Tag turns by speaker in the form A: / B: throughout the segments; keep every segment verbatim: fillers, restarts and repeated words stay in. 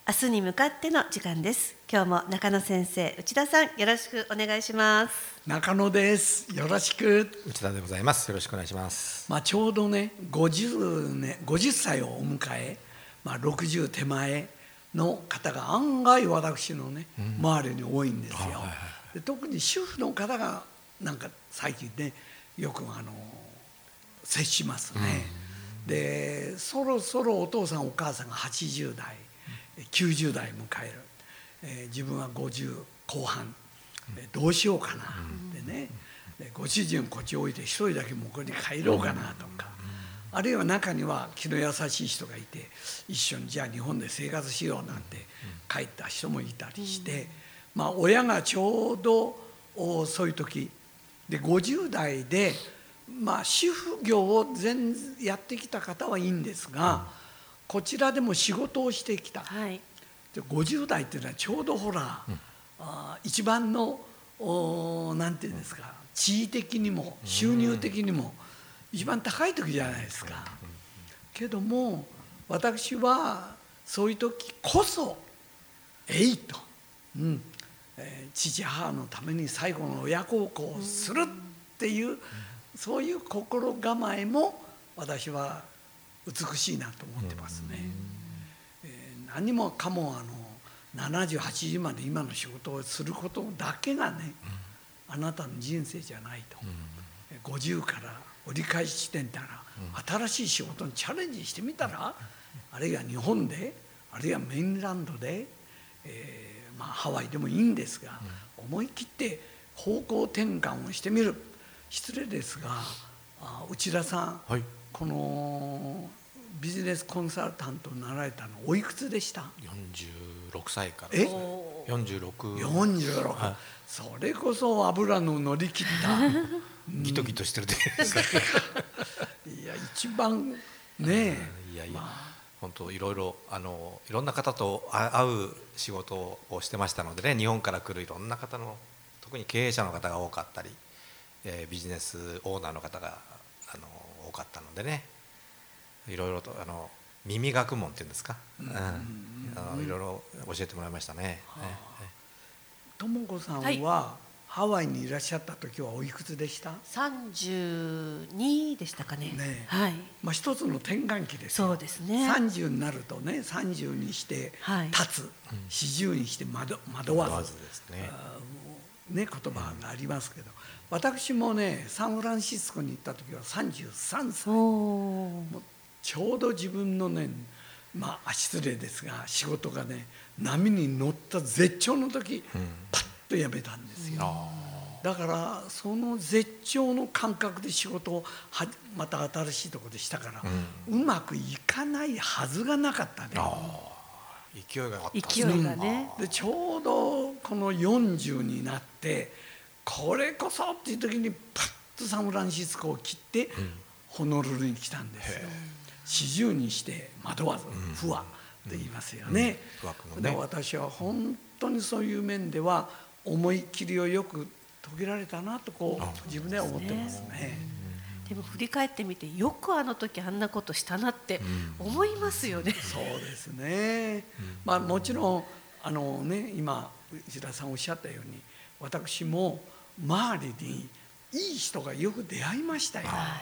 A: 明日に向かっての時間です。今日も中野先生、内田さん、よろしくお願いします。
B: 中野です。よろしく。
C: 内田でございます。よろしくお願いします。
B: まあ、ちょうどね、ごじゅうねん、ごじゅっさいをお迎え、まあ、ろくじゅう手前の方が案外私のね、うん、周りに多いんですよ。はいはい、で特に主婦の方がなんか最近ね、よくあの接しますね。うん、でそろそろお父さんお母さんがはちじゅうだい、きゅうじゅうだい迎える、えー、自分はごじゅうこう半、えー、どうしようかなってね、でご主人こっち置いて一人だけ向こうに帰ろうかなとか、あるいは中には気の優しい人がいて一緒にじゃあ日本で生活しようなんて帰った人もいたりして、まあ親がちょうどそういう時でごじゅうだいでまあ主婦業を全やってきた方はいいんですが、こちらでも仕事をしてきた、はい、でごじゅうだいっていうのはちょうどほら、うん、あ一番のなんていうんですか、地位的にも収入的にも一番高い時じゃないですか。けども私はそういう時こそえいと、うんえー、父母のために最後の親孝行をするっていう、そういう心構えも私は美しいなと思ってますね。えー、何もかもあのななじゅうはちじゅうまで今の仕事をすることだけがね、あなたの人生じゃないと。ごじゅうから折り返し地点なら新しい仕事にチャレンジしてみたら、あるいは日本であるいはメインランドで、えーまあ、ハワイでもいいんですが、思い切って方向転換をしてみる。失礼ですが内田さん、はい、このビジネスコンサルタントになられたのおいくつでした？
C: よんじゅうろくさいから
B: え
C: よんじゅうろく、
B: よんじゅうろく、はい、それこそ油の乗り切った
C: ギトギトしてるですか
B: いや一番ね
C: いやいや、まあ、本当いろいろあのいろんな方と会う仕事をしてましたのでね、日本から来るいろんな方の特に経営者の方が多かったり、えー、ビジネスオーナーの方があの多かったのでね、いろいろとあの耳学問っていうんですか、うんうんうん、いろいろ教えてもらいましたね。
B: ともこさんは、はい、ハワイにいらっしゃった時はおいくつでした？
A: さんじゅうにでしたかね。
B: ね、
A: はい、
B: まあ、一つの転換期ですよ。
A: そうですね。
B: さんじゅうになるとね、さんじゅうにして立つ、はい、よんじゅうにして惑わずですね、ね、言葉がありますけど、私もねサンフランシスコに行った時はさんじゅうさんさい、もうちょうど自分のね、まあ失礼ですが仕事がね波に乗った絶頂の時、うん、パッと辞めたんですよ。だからその絶頂の感覚で仕事をはまた新しいところでしたから、うん、うまくいかないはずがなかったね。
C: 勢いがあったん
A: ですね。勢いがね。
B: でちょうどこのよんじゅうになってこれこそっていう時にパッとサンフランシスコを切って、うん、ホノルルに来たんですよ。よんじゅうにして惑わず、不和って言いますよね。うん、で私は本当にそういう面では思い切りをよく遂げられたなとこう自分では思ってますね。
A: でも振り返ってみてよくあの時あんなことしたなって思いますよね。
B: うん、そうですね。まあもちろんあのね今内田さんおっしゃったように私も周りにいい人がよく出会いましたよ。はい、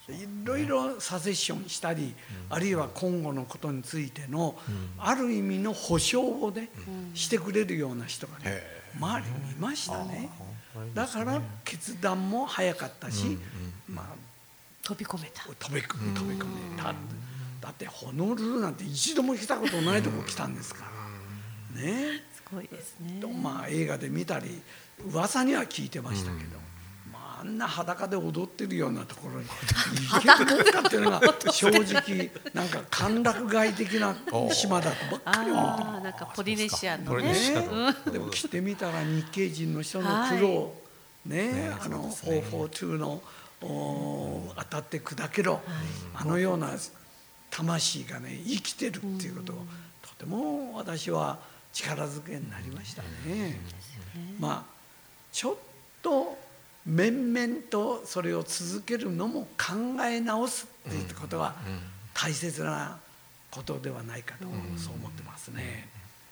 B: いろいろサセッションしたり、うん、あるいは今後のことについての、うん、ある意味の保証をね、うん、してくれるような人がね周りにいましたね。だから決断も早かったし、うんうん、まあ、
A: 飛び込めた
B: 飛び込め飛び込めた。だってホノルルなんて一度も来たことないとこ来たんですからね。
A: すごいですね。
B: まあ映画で見たり噂には聞いてましたけど、まあ、あんな裸で踊ってるようなところに行けるかっていうのが正直なんか歓楽街的な島だとばっかり思ってます。
A: なんかポリネシアのね。
B: でも来てみたら日系人の人の苦労、ね、ね、あのよんひゃくよんじゅうの当たって砕けろ、あのような魂がね生きてるっていうことをとても私は力づけになりましたね。まあちょっと面々とそれを続けるのも考え直すっていうことは大切なことではないかとそう思ってますね。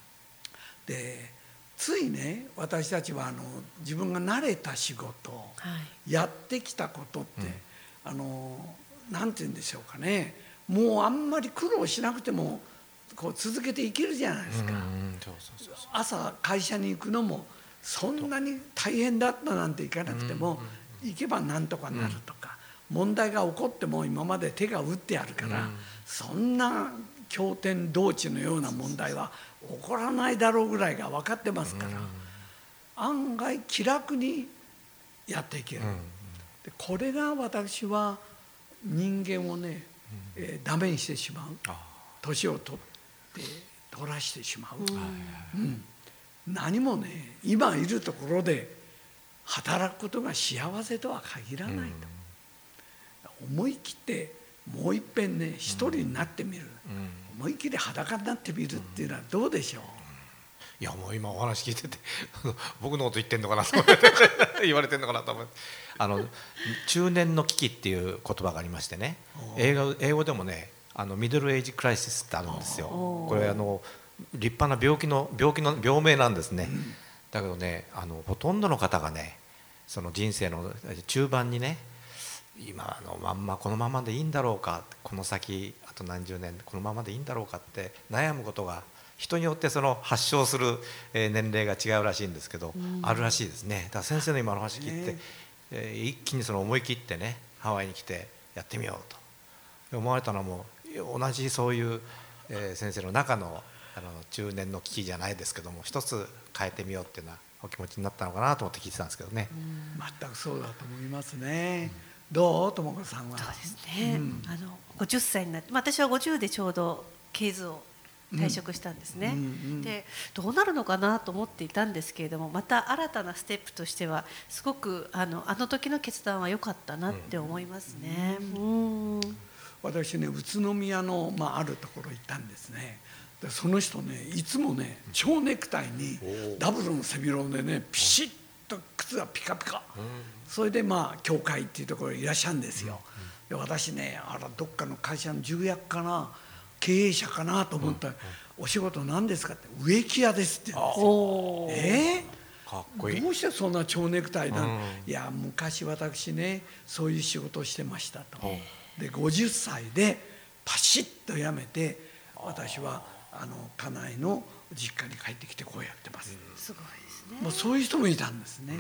B: でついね私たちはあの自分が慣れた仕事、
A: はい、
B: やってきたことって、
C: うん、
B: あのなんて言うんでしょうかね、もうあんまり苦労しなくてもこう続けていけるじゃないですか。朝会社に行くのもそんなに大変だったなんていかなくても、行けばなんとかなるとか、問題が起こっても今まで手が打ってあるから、そんな驚天動地のような問題は起こらないだろうぐらいが分かってますから、案外気楽にやっていける。でこれが私は人間をね、えー、ダメにしてしまう、年を取って取らしてしまう、うん、何もね今いるところで働くことが幸せとは限らないと、うん、思い切ってもういっぺんね一人になってみる、うん、思い切り裸になってみるっていうのはどうでしょう。
C: いやもう今お話聞いてて僕のこと言ってんのかなと思って言われてんのかなと思って、あの中年の危機っていう言葉がありましてね、英語、英語でもねあのミドルエイジクライシスってあるんですよ。これあの立派な病気の病気の病名なんですね、うん、だけどねあのほとんどの方がねその人生の中盤にね今のまんまこのままでいいんだろうか、この先あと何十年このままでいいんだろうかって悩むことが人によってその発症する年齢が違うらしいんですけど、うん、あるらしいですね。だから先生の今の話聞いて、ねえー、一気にその思い切ってねハワイに来てやってみようと思われたのも同じそういう、えー、先生の中の、あの中年の危機じゃないですけども一つ変えてみようっていうようなお気持ちになったのかなと思って聞いてたんですけどね。うん、
B: 全くそうだと思いますね。うん、どう智子さんは。
A: そうですね、うん、あのごじゅっさいになって、まあ、私はごじゅうでちょうど経図を退職したんですね、うんうんうん、でどうなるのかなと思っていたんですけれども、また新たなステップとしてはすごくあの、あの時の決断は良かったなって思いますね、うんうん、
B: 私ね宇都宮の、まあ、あるところ行ったんですね。でその人ねいつもね蝶ネクタイにダブルの背広でねピシッと靴がピカピカ、うん、それでまあ教会っていうところにいらっしゃるんですよ。で私ねあらどっかの会社の重役かな経営者かなと思ったら、うん、お仕事何ですかって植木屋ですって言うんですよ。えー、かっこいい。どうしてそんな蝶ネクタイなの、うん、いや昔私ねそういう仕事をしてましたと。でごじゅっさいでパシッと辞めて私はあの家内の実家に帰ってきてこうやってます、うん、
A: すごいですね。
B: もうそういう人もいたんですね、うん、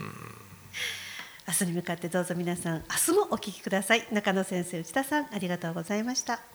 A: 明日に向かってどうぞ皆さん明日もお聞きください。中野先生、内田さんありがとうございました。